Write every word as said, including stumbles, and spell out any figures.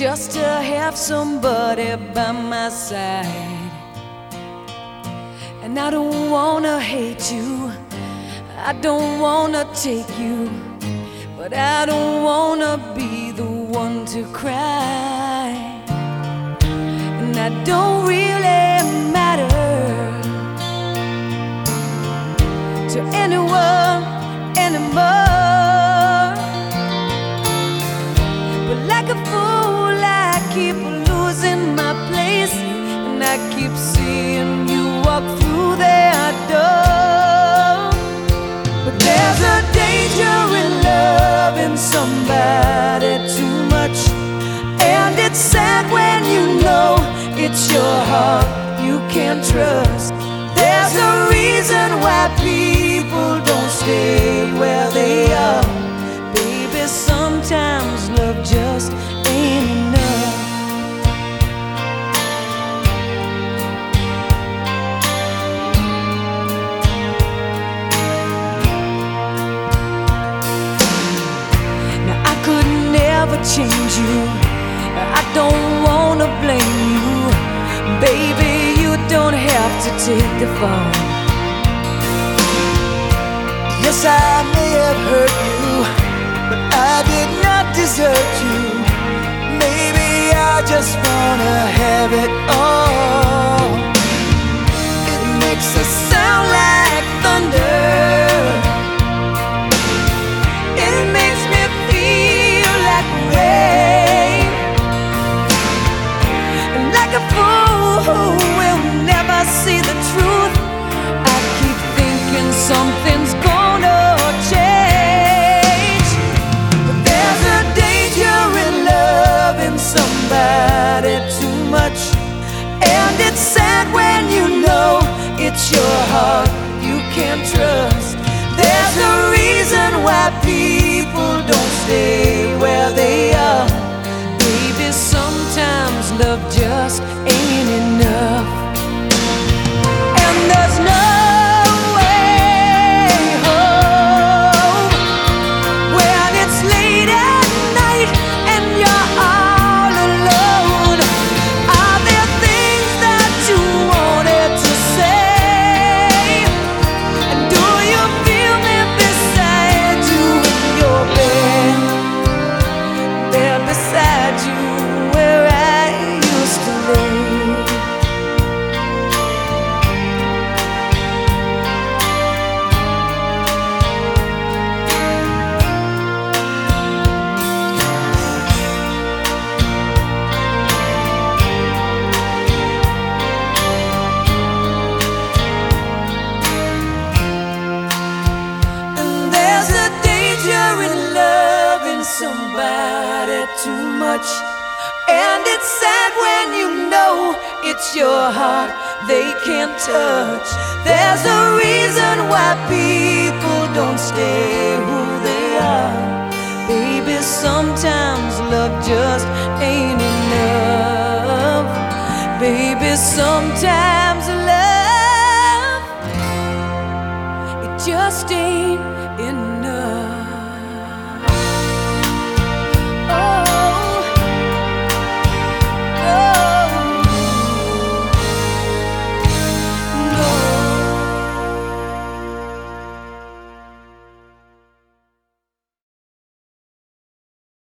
just to have somebody by my side. And I don't wanna hate you, I don't wanna take you, but I don't wanna be the one to cry. And I don't really matter to anyone anymore. But like a fool I keep losing my place, and I keep seeing you walk through that door. But there's a danger in loving somebody too much, and it's sad when you know it's your heart you can't trust. There's a reason why people don't stay where they are. Baby, sometimes love just ain't enough. Now I could never change you, I don't wanna blame you. Baby, you don't have to take the fall. Yes, I may have hurt you, but I did not desert you. Maybe I just wanna have it all. It makes us sound like thunder, it makes me feel like rain, and like a fool who will never see the truth, I keep thinking something's gonna change. but there's a danger in loving somebody too much, And it's sad when you know it's your heart you can't trust. there's a reason why people don't stay where they are. Baby, sometimes love just ain't enough. And there's no way home when it's late at night and you're all alone. Are there things that you wanted to say? And do you feel me beside you in your bed? There beside you where I used to lay. And there's a danger in loving somebody too much, and it's sad when you know it's your heart they can't touch. There's a reason why people don't stay who they are. Baby, sometimes love just ain't enough. Baby, sometimes love, it just ain't enough.